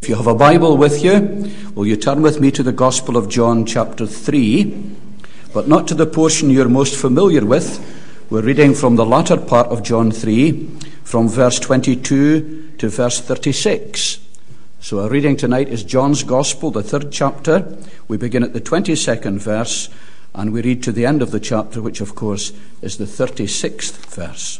If you have a Bible with you, will you turn with me to the Gospel of John chapter 3, but not to the portion you're most familiar with. We're reading from the latter part of John 3, from verse 22 to verse 36. So our reading tonight is John's Gospel, the 3rd chapter. We begin at the 22nd verse, and we read to the end of the chapter, which of course is the 36th verse.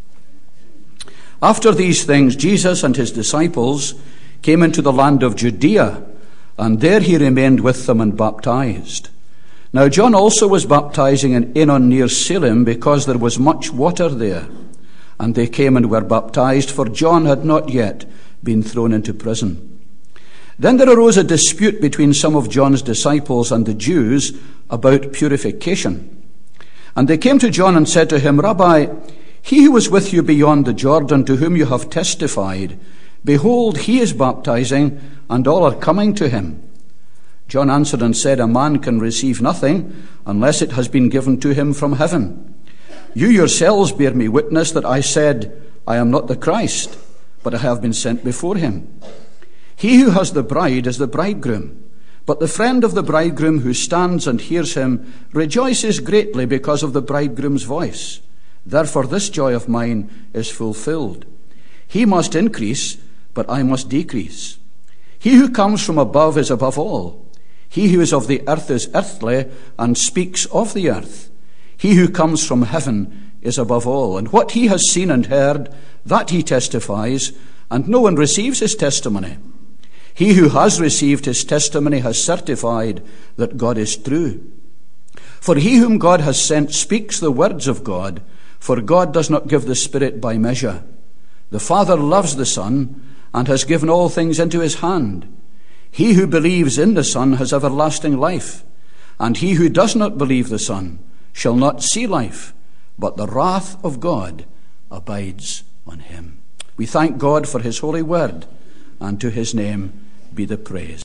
After these things, Jesus and his disciples came into the land of Judea, and there he remained with them and baptized. Now John also was baptizing in Aenon near Salem, because there was much water there. And they came and were baptized, for John had not yet been thrown into prison. Then there arose a dispute between some of John's disciples and the Jews about purification. And they came to John and said to him, Rabbi, he who was with you beyond the Jordan, to whom you have testified, behold, he is baptizing, and all are coming to him. John answered and said, a man can receive nothing unless it has been given to him from heaven. You yourselves bear me witness that I said, I am not the Christ, but I have been sent before him. He who has the bride is the bridegroom, but the friend of the bridegroom who stands and hears him rejoices greatly because of the bridegroom's voice. Therefore this joy of mine is fulfilled. He must increase, but I must decrease. He who comes from above is above all. He who is of the earth is earthly, and speaks of the earth. He who comes from heaven is above all. And what he has seen and heard, that he testifies, and no one receives his testimony. He who has received his testimony has certified that God is true. For he whom God has sent speaks the words of God, for God does not give the Spirit by measure. The Father loves the Son, and has given all things into his hand. He who believes in the Son has everlasting life, and he who does not believe the Son shall not see life, but the wrath of God abides on him. We thank God for his holy word, and to his name be the praise.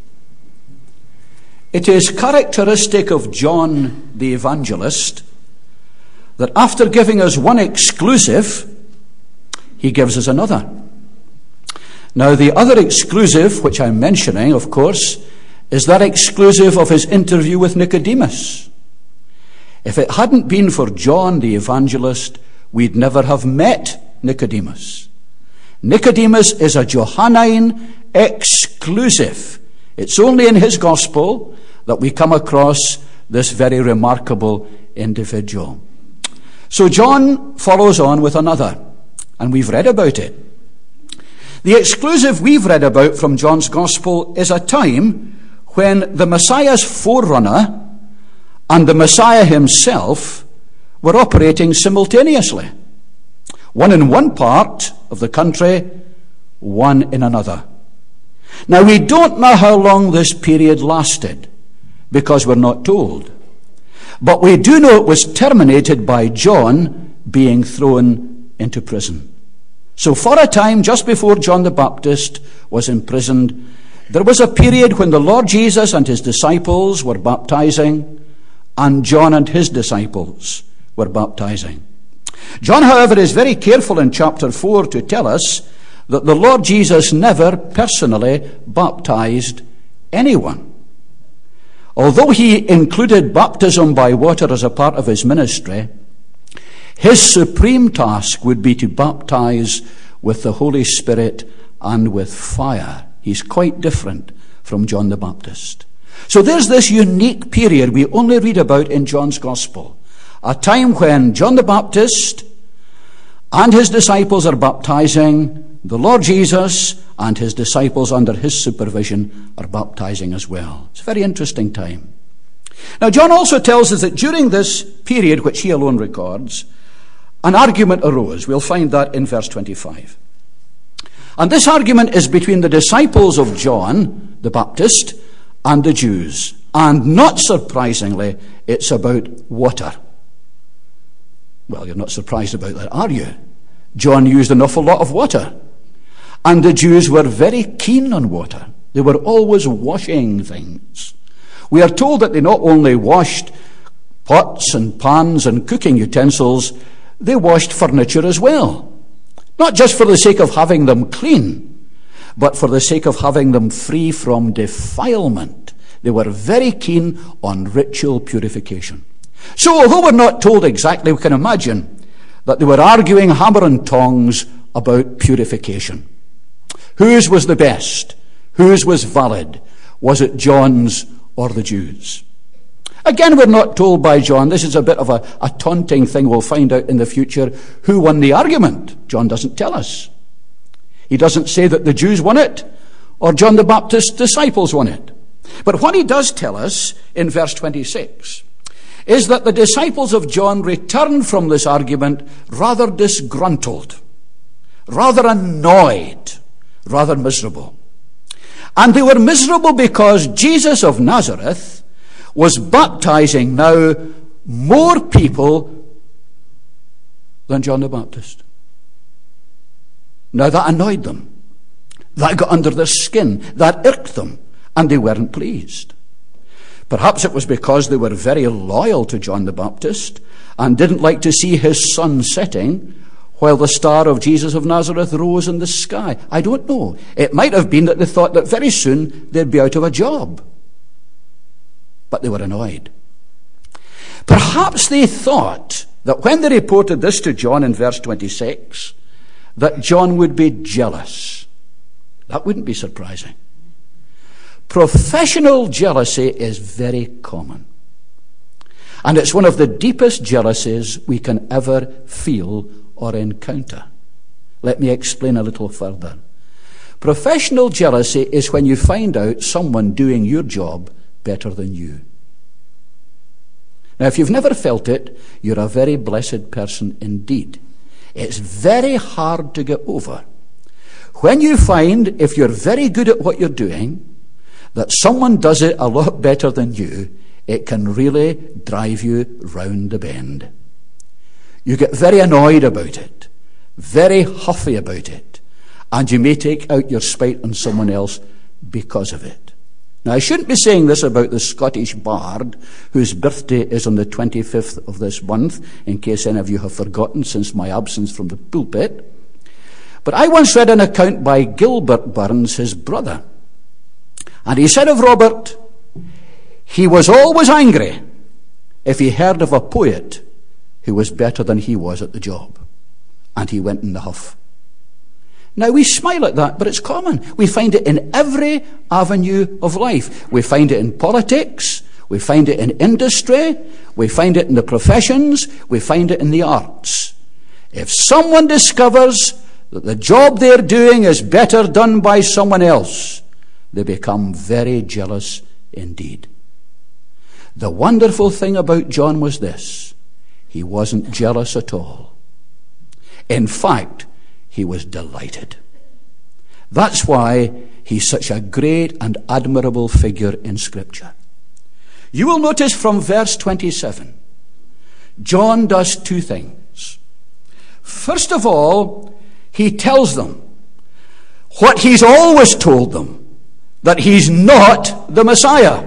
It is characteristic of John the Evangelist that after giving us one exclusive, he gives us another. Now, the other exclusive, which I'm mentioning, of course, is that exclusive of his interview with Nicodemus. If it hadn't been for John the Evangelist, we'd never have met Nicodemus. Nicodemus is a Johannine exclusive. It's only in his gospel that we come across this very remarkable individual. So John follows on with another, and we've read about it. The exclusive we've read about from John's Gospel is a time when the Messiah's forerunner and the Messiah himself were operating simultaneously. One in one part of the country, one in another. Now, we don't know how long this period lasted, because we're not told. But we do know it was terminated by John being thrown into prison. So for a time, just before John the Baptist was imprisoned, there was a period when the Lord Jesus and his disciples were baptizing, and John and his disciples were baptizing. John, however, is very careful in chapter 4 to tell us that the Lord Jesus never personally baptized anyone. Although he included baptism by water as a part of his ministry, his supreme task would be to baptize with the Holy Spirit and with fire. He's quite different from John the Baptist. So there's this unique period we only read about in John's Gospel. A time when John the Baptist and his disciples are baptizing, the Lord Jesus and his disciples under his supervision are baptizing as well. It's a very interesting time. Now John also tells us that during this period, which he alone records, an argument arose. We'll find that in verse 25. And this argument is between the disciples of John the Baptist and the Jews. And not surprisingly, it's about water. Well, you're not surprised about that, are you? John used an awful lot of water. And the Jews were very keen on water. They were always washing things. We are told that they not only washed pots and pans and cooking utensils, they washed furniture as well. Not just for the sake of having them clean, but for the sake of having them free from defilement. They were very keen on ritual purification. So although we're not told exactly, we can imagine that they were arguing hammer and tongs about purification. Whose was the best? Whose was valid? Was it John's or the Jews'? Again, we're not told by John. This is a bit of a taunting thing. We'll find out in the future who won the argument. John doesn't tell us. He doesn't say that the Jews won it or John the Baptist's disciples won it. But what he does tell us in verse 26 is that the disciples of John returned from this argument rather disgruntled, rather annoyed, rather miserable. And they were miserable because Jesus of Nazareth was baptizing now more people than John the Baptist. Now that annoyed them. That got under their skin. That irked them. And they weren't pleased. Perhaps it was because they were very loyal to John the Baptist and didn't like to see his sun setting while the star of Jesus of Nazareth rose in the sky. I don't know. It might have been that they thought that very soon they'd be out of a job. But they were annoyed. Perhaps they thought that when they reported this to John in verse 26, that John would be jealous. That wouldn't be surprising. Professional jealousy is very common. And it's one of the deepest jealousies we can ever feel or encounter. Let me explain a little further. Professional jealousy is when you find out someone doing your job better than you. Now, if you've never felt it, you're a very blessed person indeed. It's very hard to get over. When you find, if you're very good at what you're doing, that someone does it a lot better than you, it can really drive you round the bend. You get very annoyed about it, very huffy about it, and you may take out your spite on someone else because of it. Now, I shouldn't be saying this about the Scottish bard, whose birthday is on the 25th of this month, in case any of you have forgotten since my absence from the pulpit. But I once read an account by Gilbert Burns, his brother. And he said of Robert, he was always angry if he heard of a poet who was better than he was at the job. And he went in the huff. Now, we smile at that, but it's common. We find it in every avenue of life. We find it in politics. We find it in industry. We find it in the professions. We find it in the arts. If someone discovers that the job they're doing is better done by someone else, they become very jealous indeed. The wonderful thing about John was this: he wasn't jealous at all. In fact, he was delighted. That's why he's such a great and admirable figure in Scripture. You will notice from verse 27, John does two things. First of all, he tells them what he's always told them, that he's not the Messiah.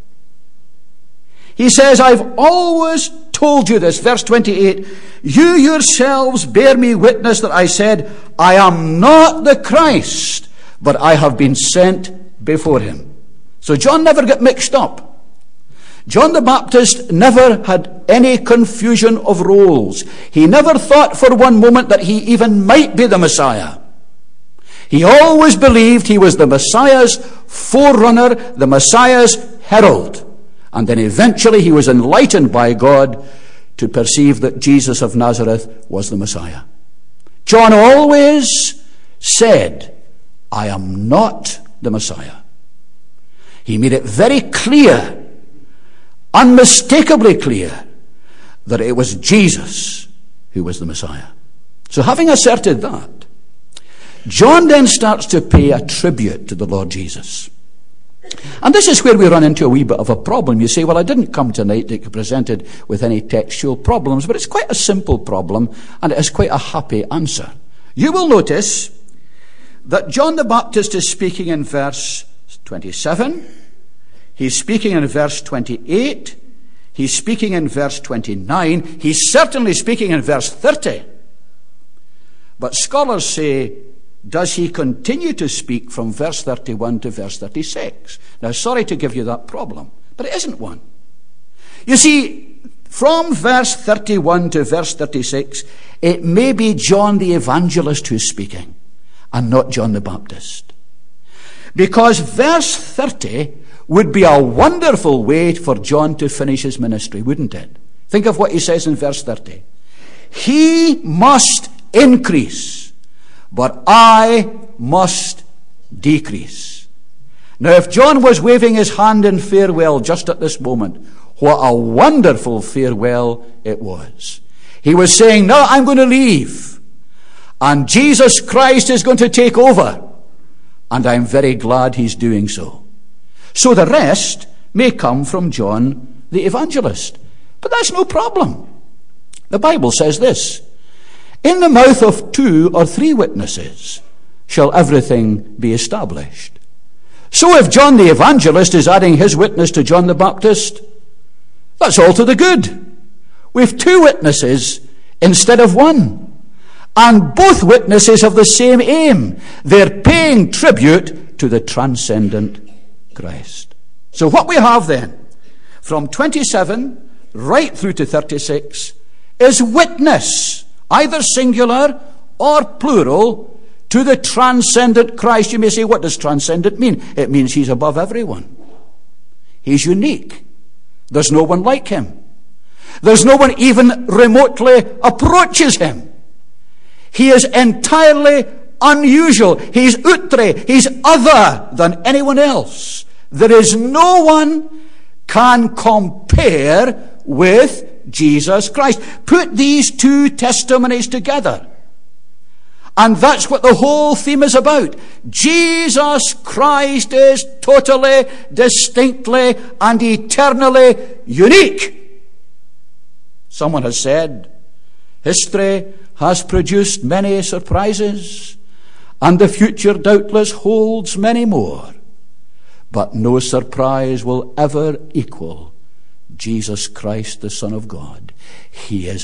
He says, I've always told you this. Verse 28, you yourselves bear me witness that I said, I am not the Christ, but I have been sent before him. So John never got mixed up. John the Baptist never had any confusion of roles. He never thought for one moment that he even might be the Messiah. He always believed he was the Messiah's forerunner, the Messiah's herald. And then eventually he was enlightened by God to perceive that Jesus of Nazareth was the Messiah. John always said, I am not the Messiah. He made it very clear, unmistakably clear, that it was Jesus who was the Messiah. So having asserted that, John then starts to pay a tribute to the Lord Jesus. And this is where we run into a wee bit of a problem. You say, well, I didn't come tonight to be presented with any textual problems, but it's quite a simple problem, and it is quite a happy answer. You will notice that John the Baptist is speaking in verse 27, he's speaking in verse 28, he's speaking in verse 29, he's certainly speaking in verse 30. But scholars say does he continue to speak from verse 31 to verse 36. Now, sorry to give you that problem, but it isn't one. You see, from verse 31 to verse 36, it may be John the Evangelist who's speaking, and not John the Baptist. Because verse 30 would be a wonderful way for John to finish his ministry, wouldn't it? Think of what he says in verse 30. He must increase, but I must decrease. Now, if John was waving his hand in farewell just at this moment, what a wonderful farewell it was. He was saying, now I'm going to leave, and Jesus Christ is going to take over, and I'm very glad he's doing so. So the rest may come from John the Evangelist. But that's no problem. The Bible says this: in the mouth of 2 or 3 witnesses shall everything be established. So if John the Evangelist is adding his witness to John the Baptist, that's all to the good. We've 2 witnesses instead of 1. And both witnesses have the same aim. They're paying tribute to the transcendent Christ. So what we have then, from 27 right through to 36, is witness, either singular or plural, to the transcendent Christ. You may say, what does transcendent mean? It means he's above everyone. He's unique. There's no one like him. There's no one even remotely approaches him. He is entirely unusual. He's outre. He's other than anyone else. There is no one can compare with Jesus Christ. Put these 2 testimonies together, and that's what the whole theme is about. Jesus Christ is totally, distinctly, and eternally unique. Someone has said, history has produced many surprises, and the future doubtless holds many more. But no surprise will ever equal Jesus Christ, the Son of God. He is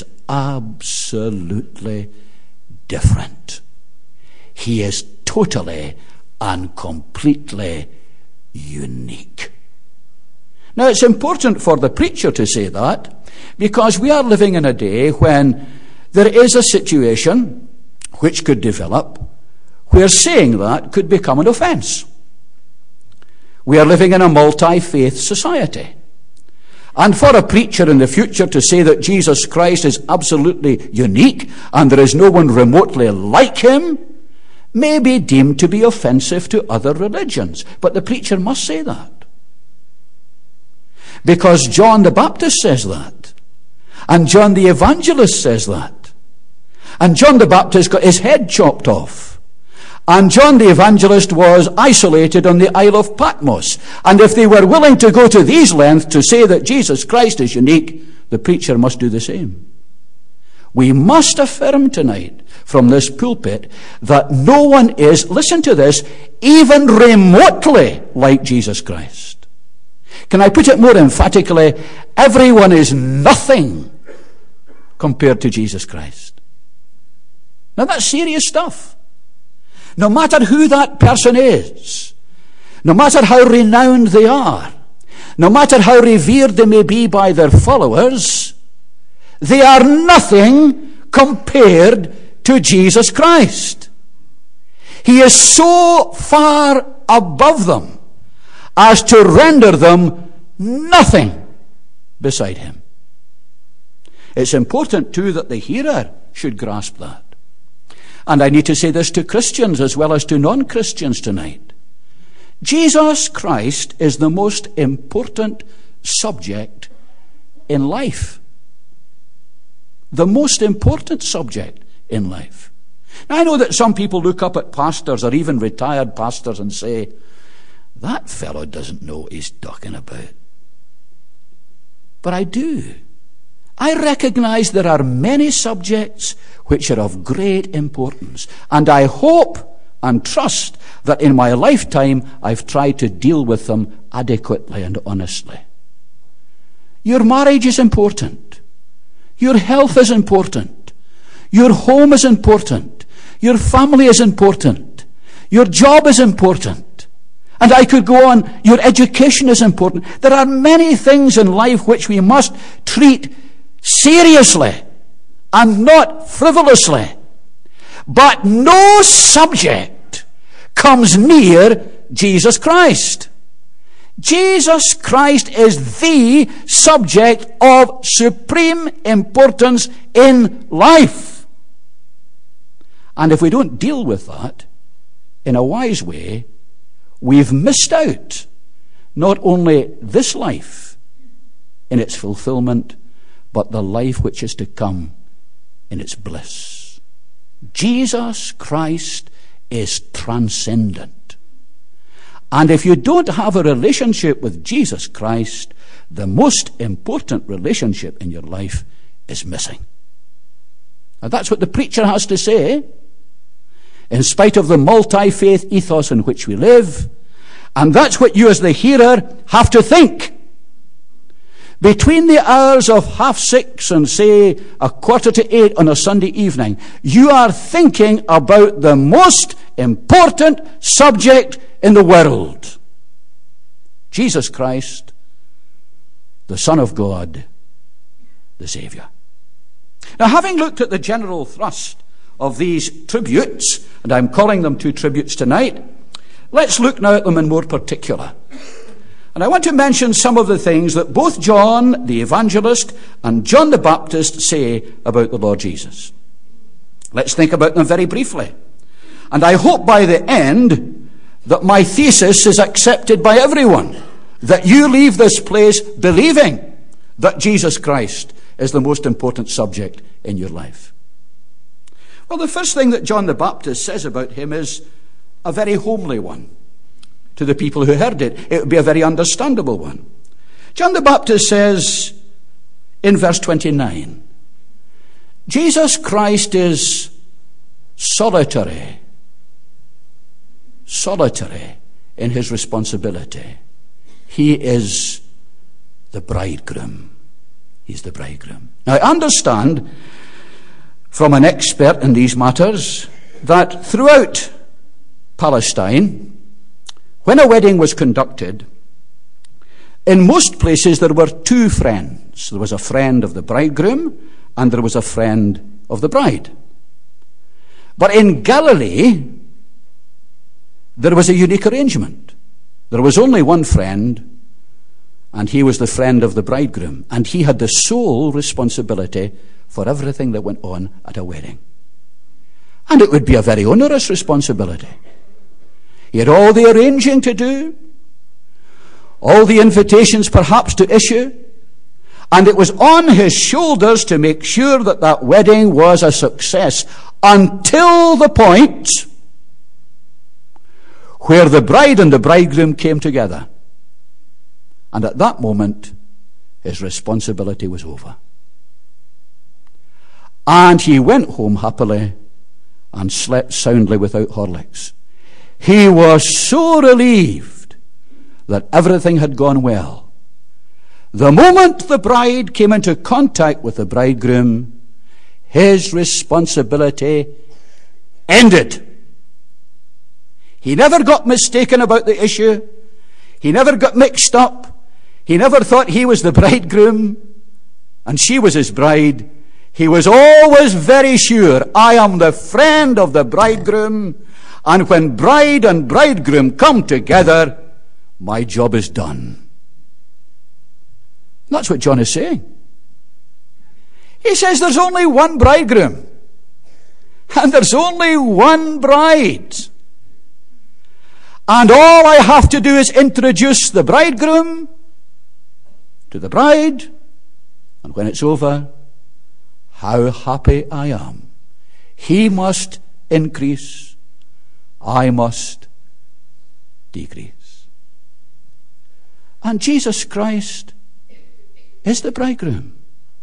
absolutely different. He is totally and completely unique. Now, it's important for the preacher to say that, because we are living in a day when there is a situation which could develop where saying that could become an offense. We are living in a multi-faith society. And for a preacher in the future to say that Jesus Christ is absolutely unique and there is no one remotely like him may be deemed to be offensive to other religions. But the preacher must say that, because John the Baptist says that, and John the Evangelist says that, and John the Baptist got his head chopped off, and John the Evangelist was isolated on the Isle of Patmos. And if they were willing to go to these lengths to say that Jesus Christ is unique, the preacher must do the same. We must affirm tonight from this pulpit that no one is, listen to this, even remotely like Jesus Christ. Can I put it more emphatically? Everyone is nothing compared to Jesus Christ. Now that's serious stuff. No matter who that person is, no matter how renowned they are, no matter how revered they may be by their followers, they are nothing compared to Jesus Christ. He is so far above them as to render them nothing beside him. It's important too that the hearer should grasp that. And I need to say this to Christians as well as to non-Christians tonight. Jesus Christ is the most important subject in life. The most important subject in life. Now, I know that some people look up at pastors or even retired pastors and say, that fellow doesn't know what he's talking about. But I do. I recognize there are many subjects which are of great importance, and I hope and trust that in my lifetime I've tried to deal with them adequately and honestly. Your marriage is important. Your health is important. Your home is important. Your family is important. Your job is important. And I could go on. Your education is important. There are many things in life which we must treat seriously and not frivolously. But no subject comes near Jesus Christ. Jesus Christ is the subject of supreme importance in life. And if we don't deal with that in a wise way, we've missed out not only this life in its fulfillment, but the life which is to come in its bliss. Jesus Christ is transcendent. And if you don't have a relationship with Jesus Christ, the most important relationship in your life is missing. And that's what the preacher has to say, in spite of the multi-faith ethos in which we live. And that's what you as the hearer have to think. Between the hours of 6:30 and, say, 7:45 on a Sunday evening, you are thinking about the most important subject in the world. Jesus Christ, the Son of God, the Saviour. Now, having looked at the general thrust of these tributes, and I'm calling them 2 tributes tonight, let's look now at them in more particular. And I want to mention some of the things that both John the Evangelist and John the Baptist say about the Lord Jesus. Let's think about them very briefly. And I hope by the end that my thesis is accepted by everyone, that you leave this place believing that Jesus Christ is the most important subject in your life. Well, the first thing that John the Baptist says about him is a very homely one. To the people who heard it, it would be a very understandable one. John the Baptist says in verse 29, Jesus Christ is solitary in his responsibility. He is the bridegroom. He's the bridegroom. Now, I understand from an expert in these matters that throughout Palestine, when a wedding was conducted, in most places there were 2 friends. There was a friend of the bridegroom and there was a friend of the bride. But in Galilee, there was a unique arrangement. There was only one friend, and he was the friend of the bridegroom, and he had the sole responsibility for everything that went on at a wedding. And it would be a very onerous responsibility. He had all the arranging to do, all the invitations perhaps to issue, and it was on his shoulders to make sure that that wedding was a success until the point where the bride and the bridegroom came together. And at that moment, his responsibility was over. And he went home happily and slept soundly without Horlicks. He was so relieved that everything had gone well. The moment the bride came into contact with the bridegroom, his responsibility ended. He never got mistaken about the issue. He never got mixed up. He never thought he was the bridegroom and she was his bride. He was always very sure, I am the friend of the bridegroom, and when bride and bridegroom come together, my job is done. That's what John is saying. He says there's only one bridegroom, and there's only one bride. And all I have to do is introduce the bridegroom to the bride, and when it's over, how happy I am. He must increase, I must decrease. And Jesus Christ is the bridegroom.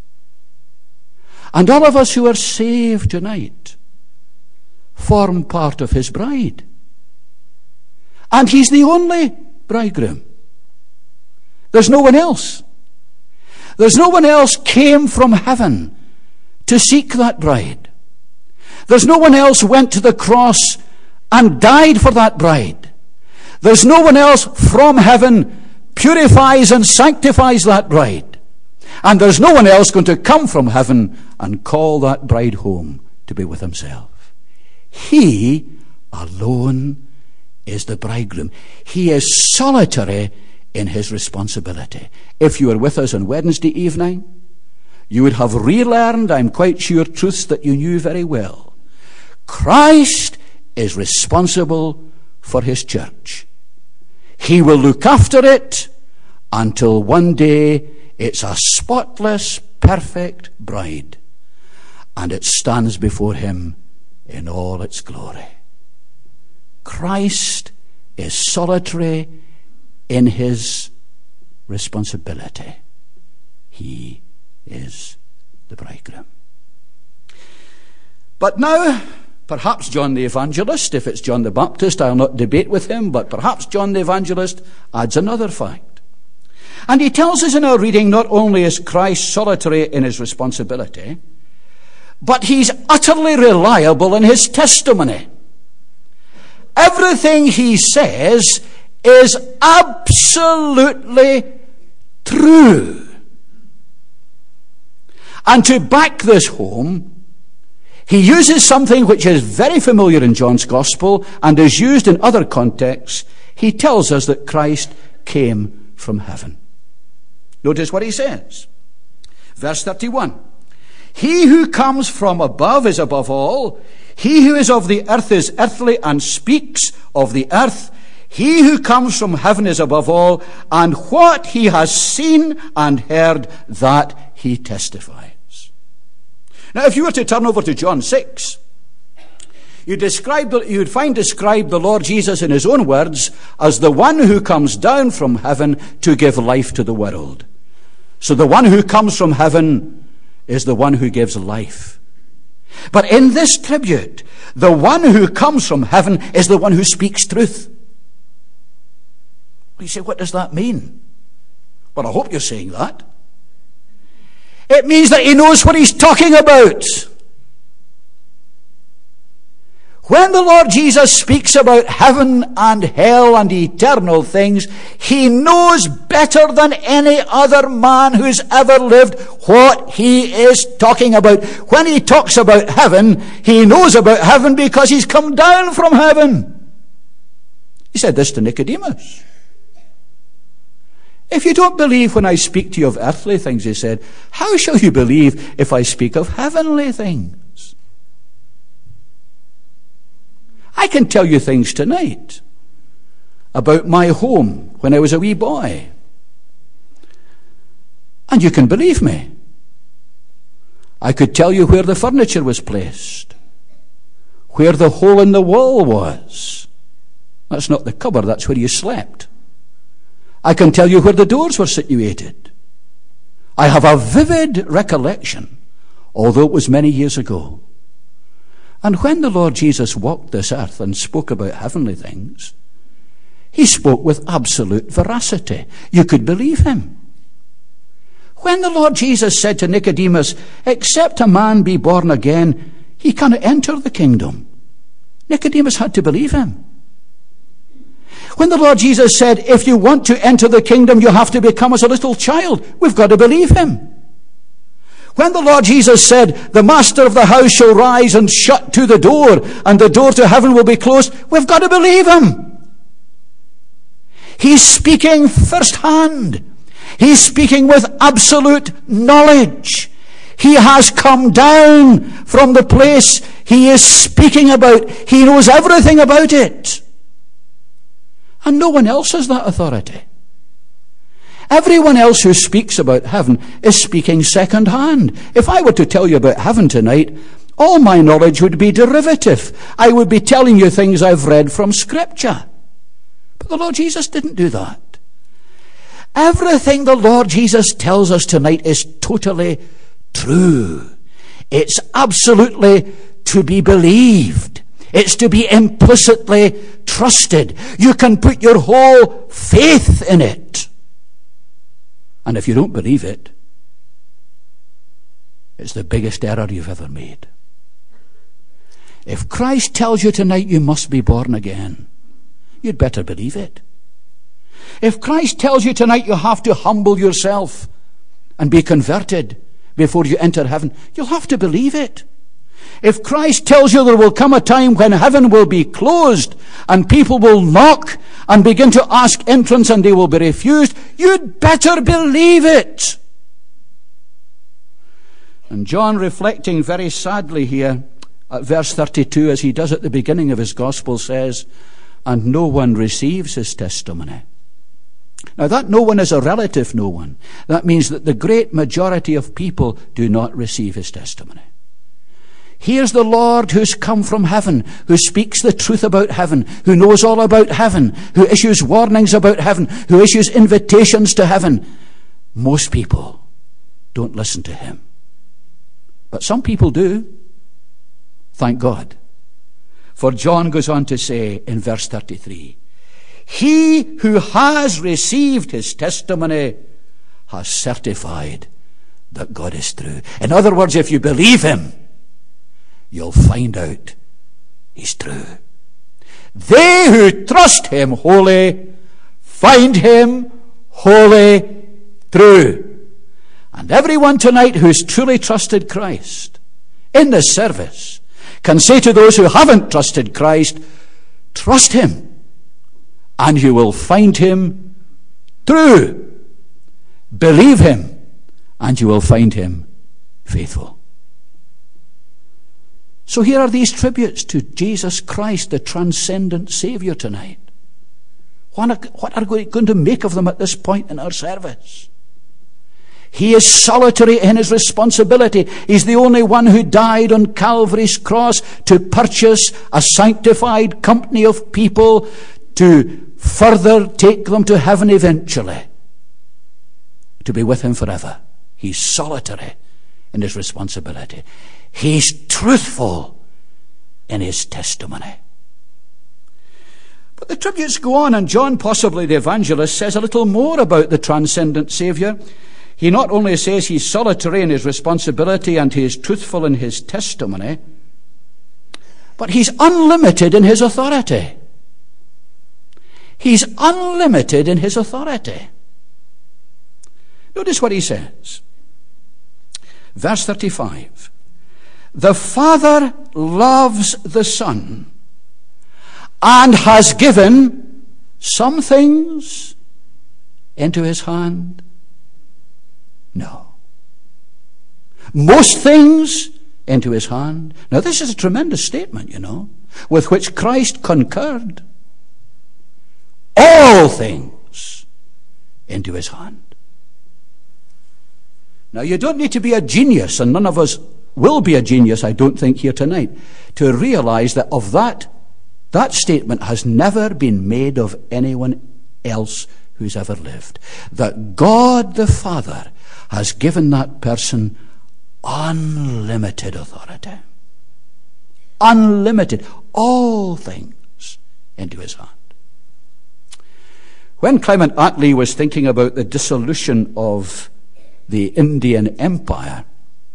And all of us who are saved tonight form part of his bride. And he's the only bridegroom. There's no one else. There's no one else came from heaven to seek that bride. There's no one else went to the cross and died for that bride. There's no one else from heaven purifies and sanctifies that bride. And there's no one else going to come from heaven and call that bride home to be with himself. He alone is the bridegroom. He is solitary in his responsibility. If you were with us on Wednesday evening, you would have relearned, I'm quite sure, truths that you knew very well. Christ is responsible for his church. He will look after it until one day it's a spotless, perfect bride, and it stands before him in all its glory. Christ is solitary in his responsibility. He is the bridegroom. But now, perhaps John the Evangelist, if it's John the Baptist, I'll not debate with him, but perhaps John the Evangelist adds another fact. And he tells us in our reading, not only is Christ solitary in his responsibility, but he's utterly reliable in his testimony. Everything he says is absolutely true. And to back this home, he uses something which is very familiar in John's Gospel and is used in other contexts. He tells us that Christ came from heaven. Notice what he says. Verse 31. He who comes from above is above all. He who is of the earth is earthly and speaks of the earth. He who comes from heaven is above all, and what he has seen and heard, that he testifies. Now, if you were to turn over to John 6, you'd find described the Lord Jesus in his own words as the one who comes down from heaven to give life to the world. So the one who comes from heaven is the one who gives life. But in this tribute, the one who comes from heaven is the one who speaks truth. You say, what does that mean? Well, I hope you're saying that. It means that he knows what he's talking about. When the Lord Jesus speaks about heaven and hell and eternal things, he knows better than any other man who's ever lived what he is talking about. When he talks about heaven, he knows about heaven because he's come down from heaven. He said this to Nicodemus. If you don't believe when I speak to you of earthly things, he said, how shall you believe if I speak of heavenly things? I can tell you things tonight about my home when I was a wee boy. And you can believe me. I could tell you where the furniture was placed, where the hole in the wall was. That's not the cupboard, that's where you slept. I can tell you where the doors were situated. I have a vivid recollection, although it was many years ago. And when the Lord Jesus walked this earth and spoke about heavenly things, he spoke with absolute veracity. You could believe him. When the Lord Jesus said to Nicodemus, except a man be born again, he cannot enter the kingdom, Nicodemus had to believe him. When the Lord Jesus said, if you want to enter the kingdom, you have to become as a little child, we've got to believe him. When the Lord Jesus said, the master of the house shall rise and shut to the door, and the door to heaven will be closed, we've got to believe him. He's speaking firsthand. He's speaking with absolute knowledge. He has come down from the place he is speaking about. He knows everything about it. And no one else has that authority. Everyone else who speaks about heaven is speaking second hand. If I were to tell you about heaven tonight, all my knowledge would be derivative. I would be telling you things I've read from Scripture. But the Lord Jesus didn't do that. Everything the Lord Jesus tells us tonight is totally true. It's absolutely to be believed. It's to be implicitly trusted. You can put your whole faith in it. And if you don't believe it, it's the biggest error you've ever made. If Christ tells you tonight you must be born again, you'd better believe it. If Christ tells you tonight you have to humble yourself and be converted before you enter heaven, you'll have to believe it. If Christ tells you there will come a time when heaven will be closed and people will knock and begin to ask entrance and they will be refused, you'd better believe it. And John, reflecting very sadly here at verse 32, as he does at the beginning of his gospel, says, and no one receives his testimony. Now that no one is a relative no one. That means that the great majority of people do not receive his testimony. Here's the Lord who's come from heaven, who speaks the truth about heaven, who knows all about heaven, who issues warnings about heaven, who issues invitations to heaven. Most people don't listen to him. But some people do. Thank God. For John goes on to say in verse 33, he who has received his testimony has certified that God is true. In other words, if you believe him, you'll find out he's true. They who trust him wholly find him wholly true. And everyone tonight who's truly trusted Christ in this service can say to those who haven't trusted Christ, trust him, and you will find him true. Believe him, and you will find him faithful. So here are these tributes to Jesus Christ, the transcendent Savior, tonight. What are we going to make of them at this point in our service? He is solitary in his responsibility. He's the only one who died on Calvary's cross to purchase a sanctified company of people to further take them to heaven eventually, to be with him forever. He's solitary in his responsibility. He's truthful in his testimony. But the tributes go on, and John, possibly the evangelist, says a little more about the transcendent Saviour. He not only says he's solitary in his responsibility and he is truthful in his testimony, but he's unlimited in his authority. He's unlimited in his authority. Notice what he says. Verse 35. The Father loves the Son and has given some things into his hand. No. Most things into his hand. Now this is a tremendous statement, you know, with which Christ concurred. All things into his hand. Now you don't need to be a genius, and none of us will be a genius, I don't think, here tonight, to realize that that statement has never been made of anyone else who's ever lived. That God the Father has given that person unlimited authority. Unlimited. All things into his hand. When Clement Attlee was thinking about the dissolution of the Indian Empire,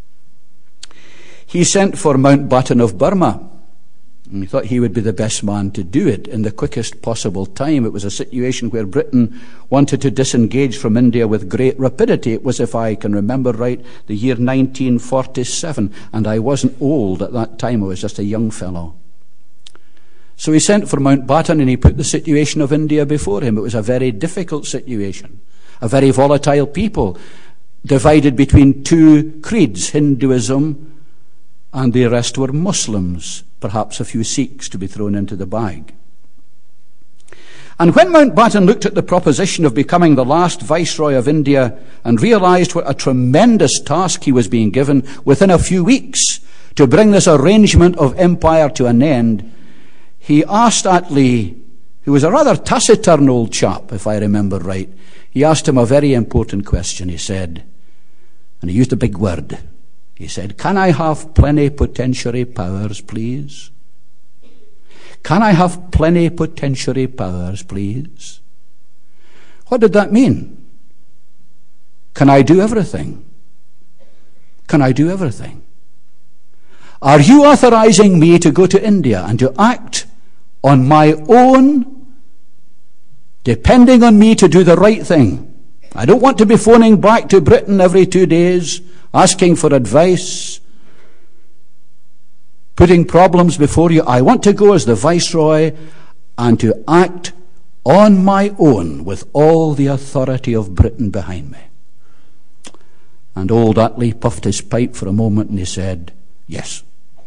he sent for Mountbatten of Burma. And he thought he would be the best man to do it in the quickest possible time. It was a situation where Britain wanted to disengage from India with great rapidity. It was, if I can remember right, the year 1947, and I wasn't old at that time. I was just a young fellow. So he sent for Mountbatten and he put the situation of India before him. It was a very difficult situation, a very volatile people, divided between two creeds, Hinduism and the rest were Muslims, perhaps a few Sikhs to be thrown into the bag. And when Mountbatten looked at the proposition of becoming the last Viceroy of India and realized what a tremendous task he was being given within a few weeks to bring this arrangement of empire to an end, he asked Attlee, who was a rather taciturn old chap, if I remember right, he asked him a very important question. He said, and he used a big word, he said, "Can I have plenipotentiary powers, please? Can I have plenipotentiary powers, please?" What did that mean? Can I do everything? Can I do everything? Are you authorizing me to go to India and to act on my own, depending on me to do the right thing? I don't want to be phoning back to Britain every 2 days, asking for advice, putting problems before you. I want to go as the Viceroy and to act on my own with all the authority of Britain behind me. And old Attlee puffed his pipe for a moment and he said, yes.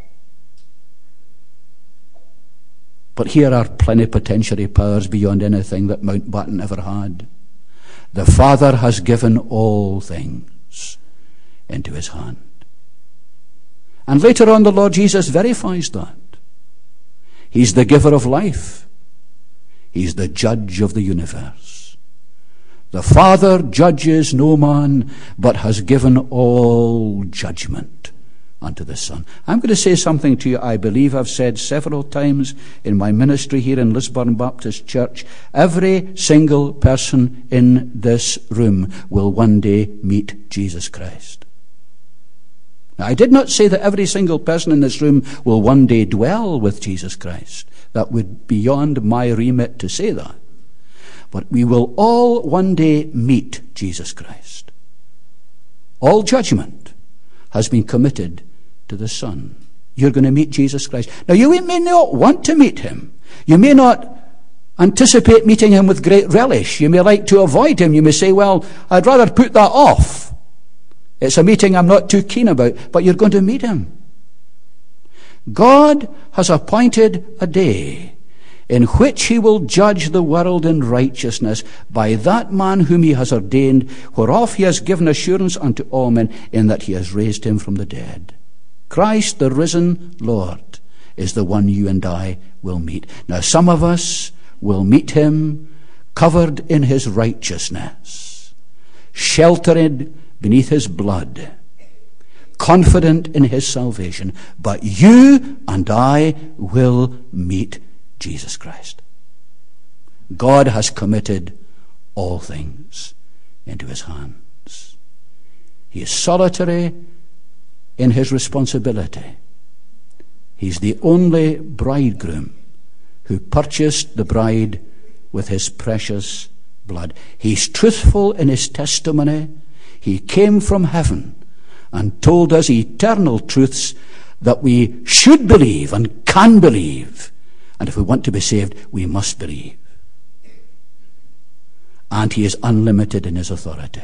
But here are plenipotentiary powers beyond anything that Mountbatten ever had. The Father has given all things into his hand. And later on the Lord Jesus verifies that. He's the giver of life. He's the judge of the universe. The Father judges no man, but has given all judgment unto the Son. I'm going to say something to you I believe I've said several times in my ministry here in Lisburn Baptist Church. Every single person in this room will one day meet Jesus Christ. Now, I did not say that every single person in this room will one day dwell with Jesus Christ. That would be beyond my remit to say that. But we will all one day meet Jesus Christ. All judgment has been committed to the Son. You're going to meet Jesus Christ. Now, you may not want to meet him. You may not anticipate meeting him with great relish. You may like to avoid him. You may say, well, I'd rather put that off. It's a meeting I'm not too keen about. But you're going to meet him. God has appointed a day in which he will judge the world in righteousness by that man whom he has ordained, whereof he has given assurance unto all men, in that he has raised him from the dead. Christ, the risen Lord, is the one you and I will meet. Now, some of us will meet him covered in his righteousness, sheltered beneath his blood, confident in his salvation. But you and I will meet Jesus Christ. God has committed all things into his hands. He is solitary in his responsibility. He's the only bridegroom who purchased the bride with his precious blood. He's truthful in his testimony. He came from heaven and told us eternal truths that we should believe and can believe. And if we want to be saved, we must believe. And he is unlimited in his authority.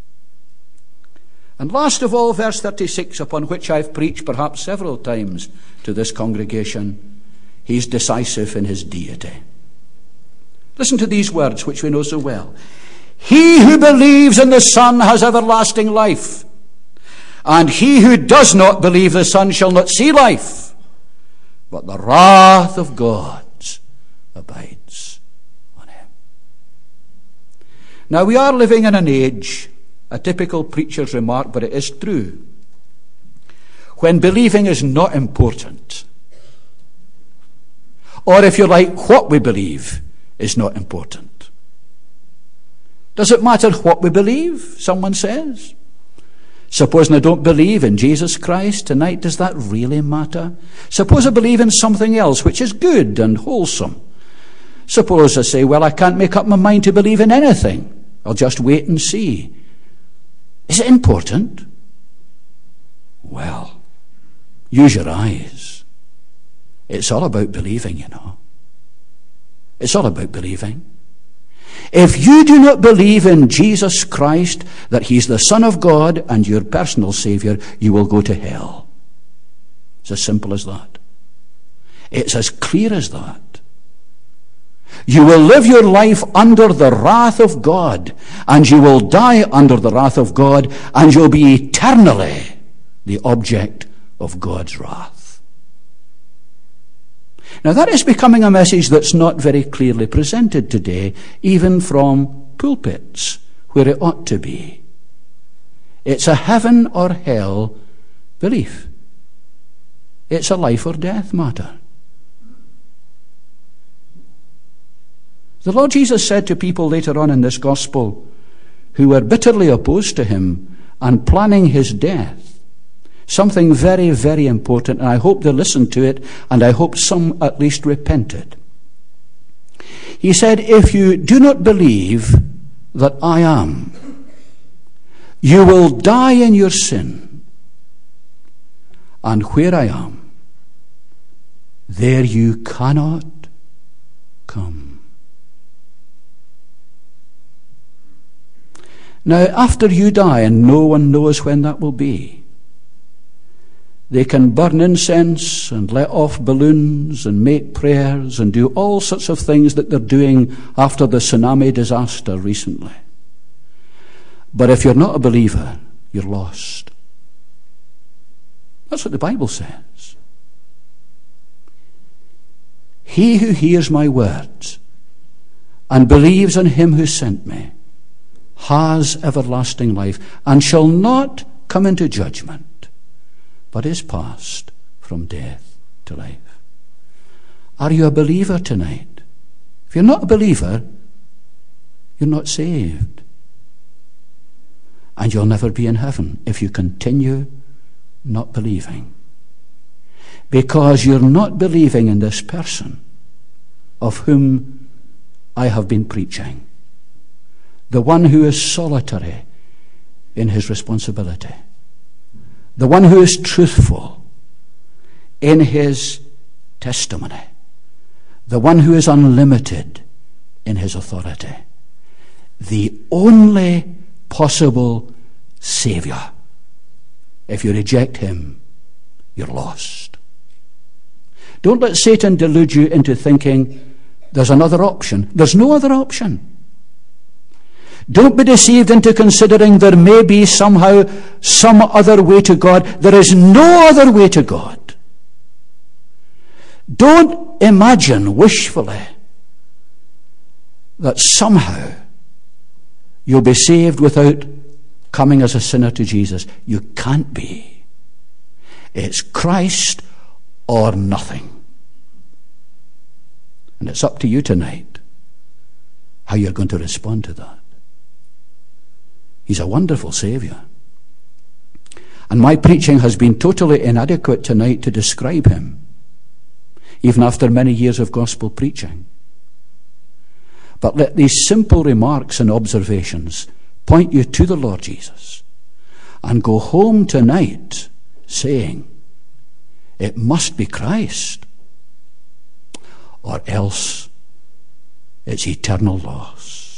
And last of all, verse 36, upon which I've preached perhaps several times to this congregation, he's decisive in his deity. Listen to these words which we know so well. He who believes in the Son has everlasting life, and he who does not believe the Son shall not see life, but the wrath of God abides on him. Now, we are living in an age, a typical preacher's remark, but it is true, when believing is not important. Or if you like, what we believe is not important. Does it matter what we believe, someone says? Supposing I don't believe in Jesus Christ tonight, does that really matter? Suppose I believe in something else which is good and wholesome. Suppose I say, well, I can't make up my mind to believe in anything. I'll just wait and see. Is it important? Well, use your eyes. It's all about believing, you know. It's all about believing. If you do not believe in Jesus Christ, that he's the Son of God and your personal Savior, you will go to hell. It's as simple as that. It's as clear as that. You will live your life under the wrath of God, and you will die under the wrath of God, and you'll be eternally the object of God's wrath. Now, that is becoming a message that's not very clearly presented today, even from pulpits, where it ought to be. It's a heaven or hell belief. It's a life or death matter. The Lord Jesus said to people later on in this gospel who were bitterly opposed to him and planning his death, Something very, very important, and I hope they listened to it, and I hope some at least repented. He said, if you do not believe that I am, you will die in your sin, and where I am, there you cannot come. Now, after you die, and no one knows when that will be, they can burn incense and let off balloons and make prayers and do all sorts of things that they're doing after the tsunami disaster recently. But if you're not a believer, you're lost. That's what the Bible says. He who hears my words and believes on him who sent me has everlasting life and shall not come into judgment, but is passed from death to life. Are you a believer tonight? If you're not a believer, you're not saved. And you'll never be in heaven if you continue not believing. Because you're not believing in this person of whom I have been preaching. The one who is solitary in his responsibility. The one who is truthful in his testimony. The one who is unlimited in his authority. The only possible Savior. If you reject him, you're lost. Don't let Satan delude you into thinking there's another option. There's no other option. Don't be deceived into considering there may be somehow some other way to God. There is no other way to God. Don't imagine wishfully that somehow you'll be saved without coming as a sinner to Jesus. You can't be. It's Christ or nothing. And it's up to you tonight how you're going to respond to that. He's a wonderful Saviour. And my preaching has been totally inadequate tonight to describe him, even after many years of gospel preaching. But let these simple remarks and observations point you to the Lord Jesus, and go home tonight saying, it must be Christ, or else it's eternal loss.